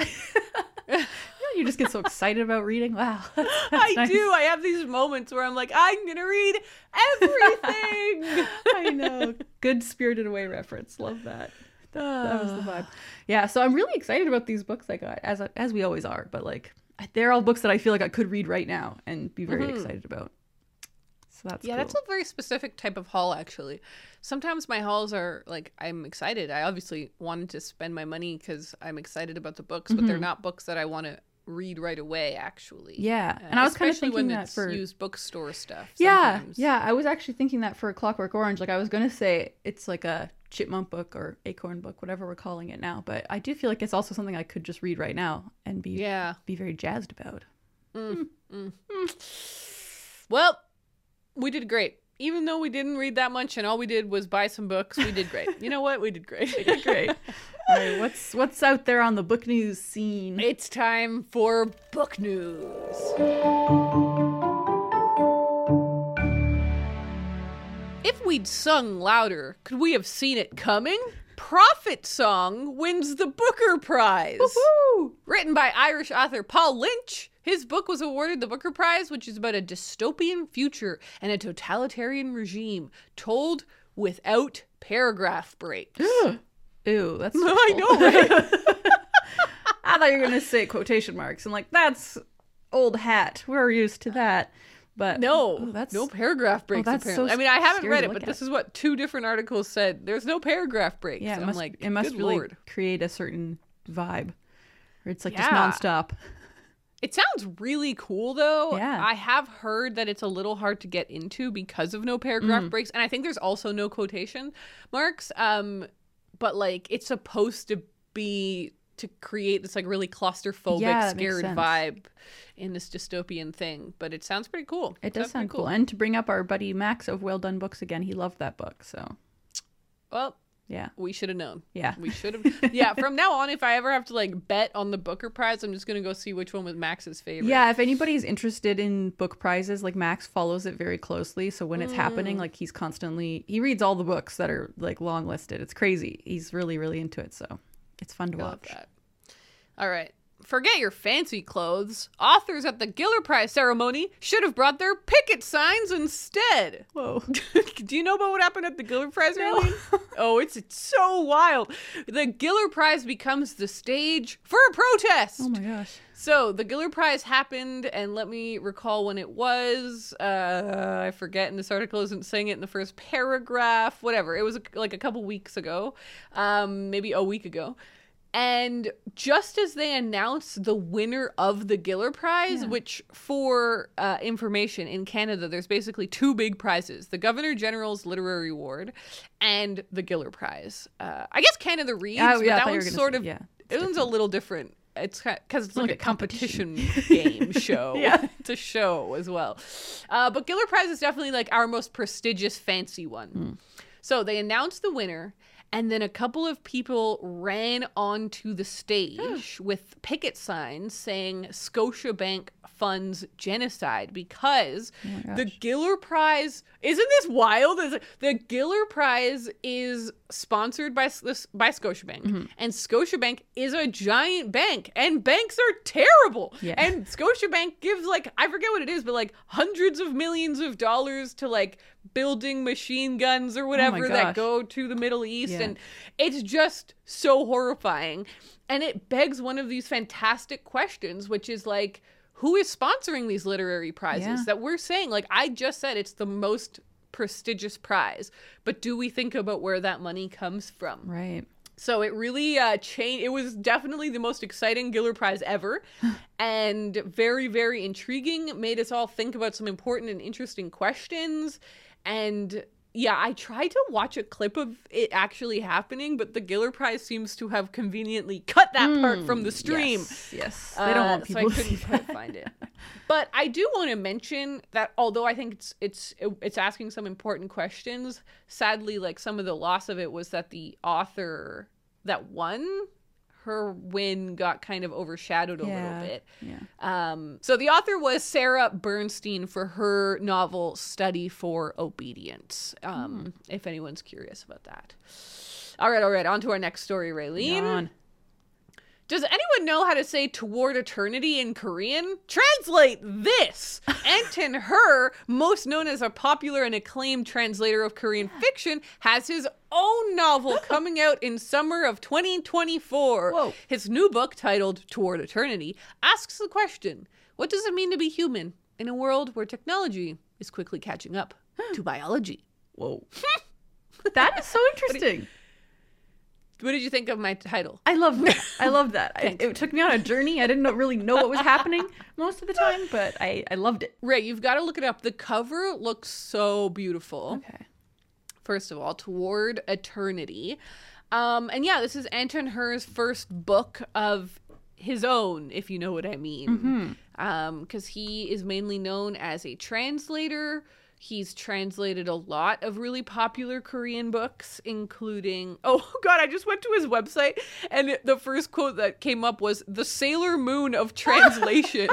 You just get so excited about reading. Wow. That's, that's I nice. do. I have these moments where I'm like, I'm going to read everything. I know. Good Spirited Away reference. Love that. That, that was the vibe. Yeah. So I'm really excited about these books I got, as as we always are. But like, they're all books that I feel like I could read right now and be very mm-hmm. excited about. So that's yeah, cool. That's a very specific type of haul, actually. Sometimes my hauls are like, I'm excited. I obviously wanted to spend my money because I'm excited about the books, mm-hmm. but they're not books that I want to read right away, actually. Yeah. Uh, and I was kind of thinking when that it's for used bookstore stuff. Yeah. Sometimes. Yeah. I was actually thinking that for Clockwork Orange. Like I was going to say it's like a chipmunk book or acorn book, whatever we're calling it now. But I do feel like it's also something I could just read right now and be yeah. be very jazzed about. Mm. Mm. Mm. Well, we did great. Even though we didn't read that much and all we did was buy some books, we did great. You know what? We did great. We did great. All right, what's what's out there on the book news scene? It's time for book news. If we'd sung louder, could we have seen it coming? Prophet Song wins the Booker Prize. Woo-hoo! Written by Irish author Paul Lynch, his book was awarded the Booker Prize, which is about a dystopian future and a totalitarian regime told without paragraph breaks. Ew, that's I know, right? I thought you were going to say quotation marks. I'm like, that's old hat. We're used to that. But No, oh, that's no paragraph breaks. that's apparently, so I mean, I haven't scary read to it, look but at. this is what two different articles said. There's no paragraph breaks. yeah. It I'm must like, it must good really Lord. create a certain vibe, where it's like Yeah. just nonstop. It sounds really cool, though. Yeah. I have heard that it's a little hard to get into because of no paragraph Mm. breaks, and I think there's also no quotation marks. Um, but like it's supposed to be to create this like really claustrophobic, Yeah, that makes scared sense. vibe in this dystopian thing. But it sounds pretty cool. It does Sounds pretty sound cool. And to bring up our buddy Max of Well Done Books again, he loved that book. So Well, yeah, we should have known. yeah. We should have. Yeah, from now on, if I ever have to like bet on the Booker Prize, I'm just gonna go see which one was Max's favorite. Yeah, if anybody's interested in book prizes, like Max follows it very closely. So when it's Mm. happening, like he's constantly he reads all the books that are like long listed. It's crazy. He's really, really into it. So it's fun to I love watch. that. All right. Forget your fancy clothes. Authors at the Giller Prize ceremony should have brought their picket signs instead. Whoa. Do you know about what happened at the Giller Prize? No. Raylene? Oh, it's, it's so wild. The Giller Prize becomes the stage for a protest. Oh my gosh. So the Giller Prize happened, and let me recall when it was. Uh, I forget, and this article isn't saying it in the first paragraph. Whatever. It was like a couple weeks ago, um, maybe a week ago. And just as they announced the winner of the Giller Prize, Yeah. which for uh, information in Canada, there's basically two big prizes, the Governor General's Literary Award and the Giller Prize. Uh, I guess Canada reads, Oh, but yeah, I that thought you were one's gonna sort say- of, yeah, it one's a little different. It's because it's like, like a a competition. competition game show. Yeah. It's a show as well. Uh, but Giller Prize is definitely like our most prestigious, fancy one. Hmm. So they announced the winner, and then a couple of people ran onto the stage with picket signs saying Scotiabank funds genocide because Oh my the gosh. Giller Prize, isn't this wild? Is the Giller Prize is sponsored by S- by Scotiabank, Mm-hmm. and Scotiabank is a giant bank, and banks are terrible. Yeah. And Scotiabank gives like, I forget what it is, but like hundreds of millions of dollars to like building machine guns or whatever that gosh. go to the Middle East. Yeah. And it's just so horrifying. And it begs one of these fantastic questions, which is like, who is sponsoring these literary prizes Yeah. that we're saying? Like I just said, it's the most prestigious prize, but do we think about where that money comes from? Right. So it really uh, changed. It was definitely the most exciting Giller Prize ever, and very, very intriguing. Made us all think about some important and interesting questions. And yeah, I tried to watch a clip of it actually happening, but the Giller Prize seems to have conveniently cut that part from the stream. Yes. yes. They don't want Uh, people so I to see couldn't quite that. find it. But I do want to mention that although I think it's it's it's asking some important questions, sadly, like some of the loss of it was that the author that won, her win got kind of overshadowed a Yeah. little bit. Yeah. Um, so the author was Sarah Bernstein for her novel Study for Obedience, um, if anyone's curious about that. All right, all right, on to our next story, Raylene. Yawn. Does anyone know how to say toward eternity in Korean? Translate this! Anton Her, most known as a popular and acclaimed translator of Korean fiction, has his own novel coming out in summer of twenty twenty-four. Whoa. His new book, titled Toward Eternity, asks the question, what does it mean to be human in a world where technology is quickly catching up to biology? Whoa. That is so interesting. What did you think of my title? I love that. I love that. I, Thanks. it took me on a journey. I didn't know, really know what was happening most of the time, but I, I loved it. Ray, you've got to look it up. The cover looks so beautiful. Okay. First of all, Toward Eternity. Um, and yeah, this is Anton Her's first book of his own, if you know what I mean. Um, because he is mainly known as a translator. He's translated a lot of really popular Korean books, including, oh God, I just went to his website and it- the first quote that came up was the Sailor Moon of translation.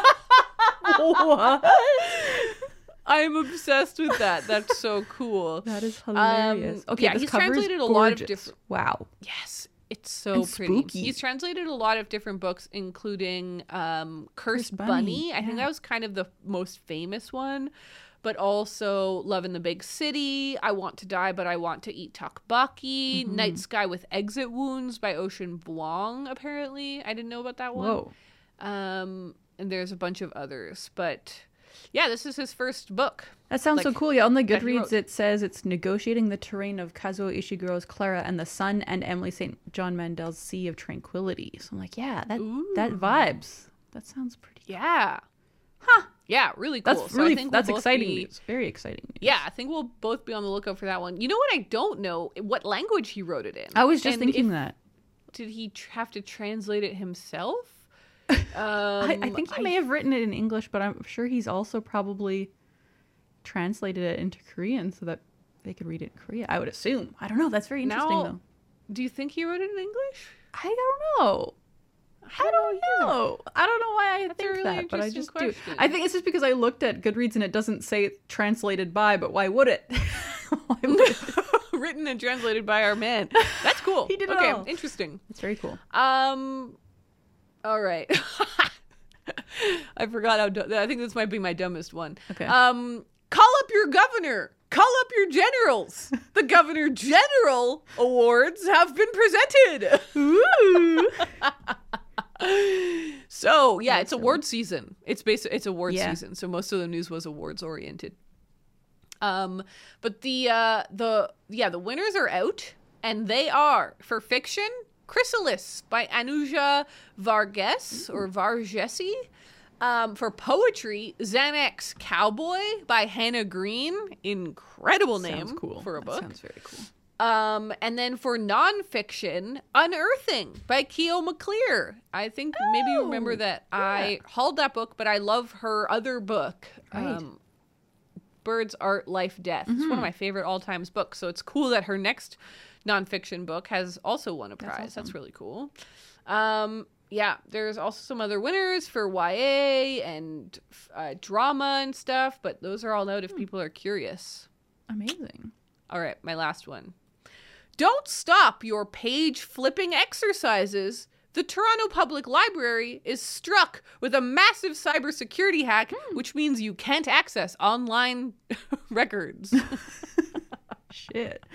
What? I'm obsessed with that. That's so cool. That is hilarious. Um, okay, yeah, this he's cover is translated a lot of gorgeous. different- Wow. Yes, it's so And pretty. spooky. He's translated a lot of different books, including um, Cursed Cursed Bunny. Bunny, I think yeah. that was kind of the most famous one. But also Love in the Big City, I Want to Die, But I Want to Eat Tteokbokki, Mm-hmm. Night Sky with Exit Wounds by Ocean Vuong, apparently. I didn't know about that one. Whoa. Um, and there's a bunch of others. But yeah, this is his first book. That sounds so Like, cool. Yeah, on the that he Goodreads wrote. it says it's negotiating the terrain of Kazuo Ishiguro's Clara and the Sun and Emily Saint John Mandel's Sea of Tranquility. So I'm like, yeah, that that Ooh. vibes. That sounds pretty. Yeah. Huh. Yeah, really cool. That's So I really think we'll that's both exciting be- news. Very exciting news. Yeah, I think we'll both be on the lookout for that one. You know what? I don't know what language he wrote it in. I was just And thinking if- that. Did he tr- have to translate it himself? Um, I, I think he may have written it in English, but I'm sure he's also probably translated it into Korean so that they could read it in Korea. I would assume. I don't know. That's very interesting, Now- though. Do you think he wrote it in English? I don't know. I don't know. I don't know why I That's a think really that, but I interesting just do. question. I think it's just because I looked at Goodreads and it doesn't say translated by, but why would it? Why would it? Written and translated by our man. That's cool. He did it okay, all. interesting. It's very cool. Um, all right. I forgot how. Du- I think this might be my dumbest one. Okay. Um, call up your governor. Call up your generals. The Governor General Awards have been presented. Ooh. So yeah, it's That's award season. It's basic. It's award Yeah. season. So most of the news was awards oriented. Um, but the uh, the yeah the winners are out, and they are for fiction, Chrysalis by Anuja Varghese or Varghese. Um, for poetry, Xanax Cowboy by Hannah Green. Incredible name Sounds cool. for a That book. Sounds very cool. Um, and then for nonfiction, Unearthing by Keo McClear. I think maybe you remember Oh, that I hauled that book, but I love her other book, Right. um, Birds, Art, Life, Death. It's one of my favorite all times books. So it's cool that her next nonfiction book has also won a prize. That's, awesome. really cool. Um, yeah, there's also some other winners for Y A and uh, drama and stuff, but those are all out if people are curious. Amazing. All right, my last one. Don't stop your page flipping exercises. The Toronto Public Library is struck with a massive cybersecurity hack, which means you can't access online records. Shit.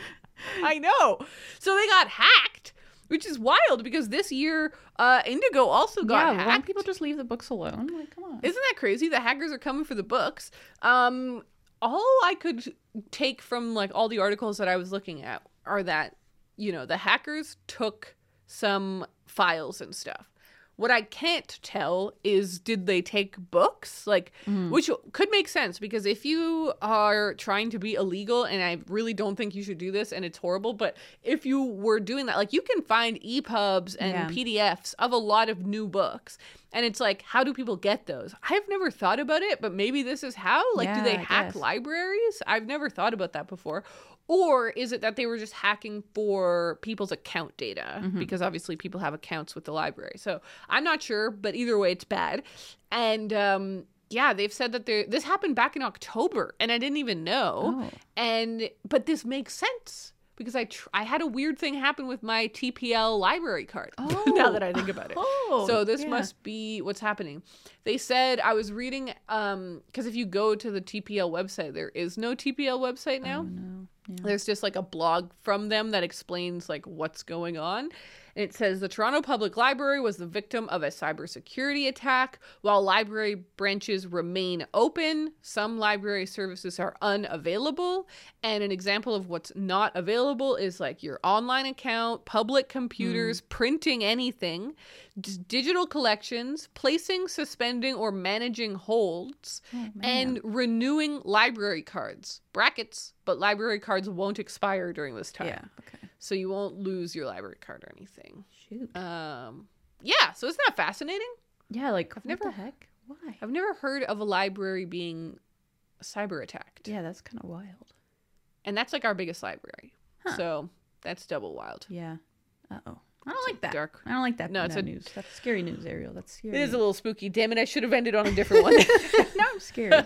I know. So they got hacked, which is wild because this year uh, Indigo also got Yeah, hacked. won't people just leave the books alone? Like, come on. Isn't that crazy? The hackers are coming for the books. Um, all I could take from like all the articles that I was looking at are that, you know, the hackers took some files and stuff. What I can't tell is, did they take books? Like, which could make sense because if you are trying to be illegal, and I really don't think you should do this, and it's horrible, but if you were doing that, like you can find E P U Bs and Yeah. P D Fs of a lot of new books. And it's like, how do people get those? I've never thought about it, but maybe this is how. Like, do Yeah, they I hack guess. libraries? I've never thought about that before. Or is it that they were just hacking for people's account data? Mm-hmm. Because obviously people have accounts with the library. So I'm not sure, but either way, it's bad. And um, yeah, they've said that they this happened back in October, and I didn't even know. Oh. And but this makes sense because I tr- I had a weird thing happen with my T P L library card. Oh. Now that I think about it. Oh, So this yeah. must be what's happening. They said, I was reading, um, because if you go to the T P L website, there is no T P L website now. Oh, no. Yeah. There's just like a blog from them that explains like what's going on. And it says the Toronto Public Library was the victim of a cybersecurity attack. While library branches remain open, some library services are unavailable. And an example of what's not available is like your online account, public computers, printing anything, d- digital collections, placing, suspending, or managing holds, Oh, man. and renewing library cards. Brackets, but library cards won't expire during this time. Yeah. Okay. So you won't lose your library card or anything. Shoot. Um, yeah, so isn't that fascinating? yeah. Like, I've never- What the heck? Why? I've never heard of a library being cyber attacked. Yeah, that's kind of wild. And that's like our biggest library. Huh. So that's double wild. Yeah. Uh oh. I don't It's a like that. dark- I don't like that. No, No, it's that a- news. That's scary news, Ariel. That's scary. It is a news. little spooky. Damn it, I should have ended on a different one. now I'm scared.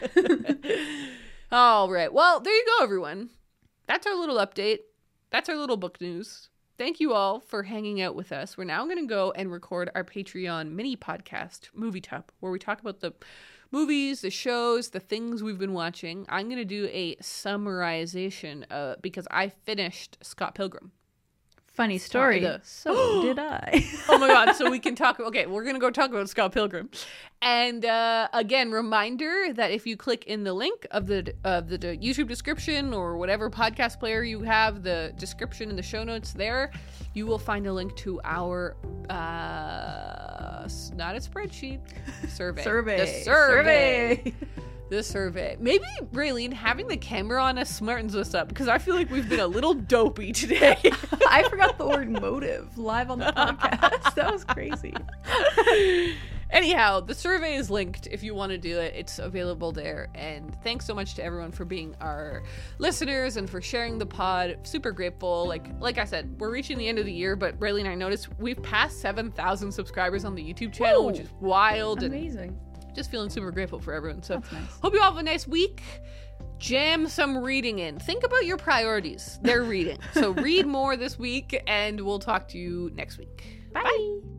All right. Well, there you go, everyone. That's our little update. That's our little book news. Thank you all for hanging out with us. We're now going to go and record our Patreon mini podcast, Movie Top, where we talk about the movies, the shows, the things we've been watching. I'm going to do a summarization uh, because I finished Scott Pilgrim. Funny story. The... So did I. Oh my God. So we can talk. Okay, we're going to go talk about Scott Pilgrim. And uh, again, reminder that if you click in the link of the of the YouTube description or whatever podcast player you have, the description in the show notes there, you will find a link to our, uh, not a spreadsheet, survey. Survey. The survey. Survey. The survey. Maybe, Raylene, having the camera on us smartens us up because I feel like we've been a little dopey today. I forgot the word motive live on the podcast. That was crazy. Anyhow, the survey is linked if you want to do it. It's available there. And thanks so much to everyone for being our listeners and for sharing the pod. Super grateful. Like like I said, we're reaching the end of the year, but Raylene, I noticed we've passed seven thousand subscribers on the YouTube channel, Whoa. which is wild. Amazing. And just feeling super grateful for everyone. So That's nice. Hope you all have a nice week. Jam some reading in. Think about your priorities. They're reading. So read more this week, and we'll talk to you next week. Bye. Bye.